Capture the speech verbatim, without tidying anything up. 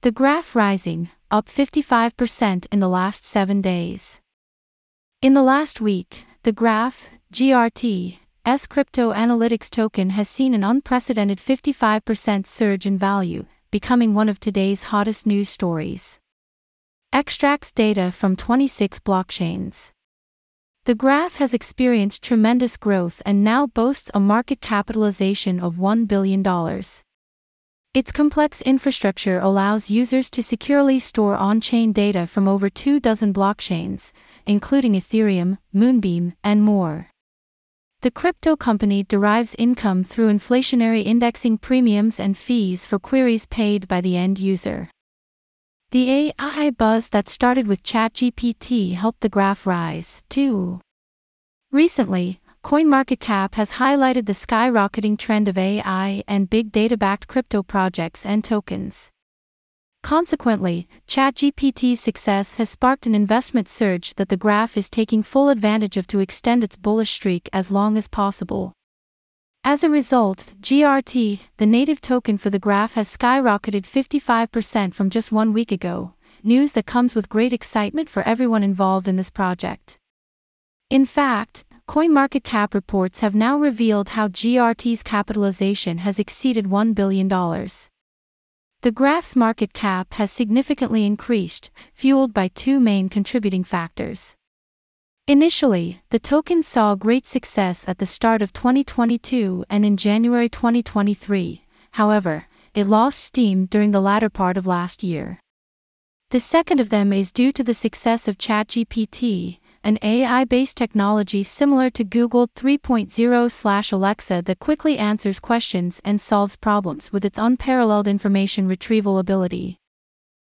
The graph rising, up fifty-five percent in the last seven days. In the last week, the graph, G R T's crypto analytics token has seen an unprecedented fifty-five percent surge in value, becoming one of today's hottest news stories. Extracts data from twenty-six blockchains. The graph has experienced tremendous growth and now boasts a market capitalization of one billion dollars. Its complex infrastructure allows users to securely store on-chain data from over two dozen blockchains, including Ethereum, Moonbeam, and more. The crypto company derives income through inflationary indexing premiums and fees for queries paid by the end user. The A I buzz that started with ChatGPT helped the graph rise, too. Recently, CoinMarketCap has highlighted the skyrocketing trend of A I and big data-backed crypto projects and tokens. Consequently, ChatGPT's success has sparked an investment surge that the graph is taking full advantage of to extend its bullish streak as long as possible. As a result, G R T, the native token for the graph, has skyrocketed fifty-five percent from just one week ago, news that comes with great excitement for everyone involved in this project. In fact, CoinMarketCap reports have now revealed how G R T's capitalization has exceeded one billion dollars. The graph's market cap has significantly increased, fueled by two main contributing factors. Initially, the token saw great success at the start of twenty twenty-two and in January twenty twenty-three, however, it lost steam during the latter part of last year. The second of them is due to the success of ChatGPT, an A I-based technology similar to Google three point oh slash Alexa that quickly answers questions and solves problems with its unparalleled information retrieval ability.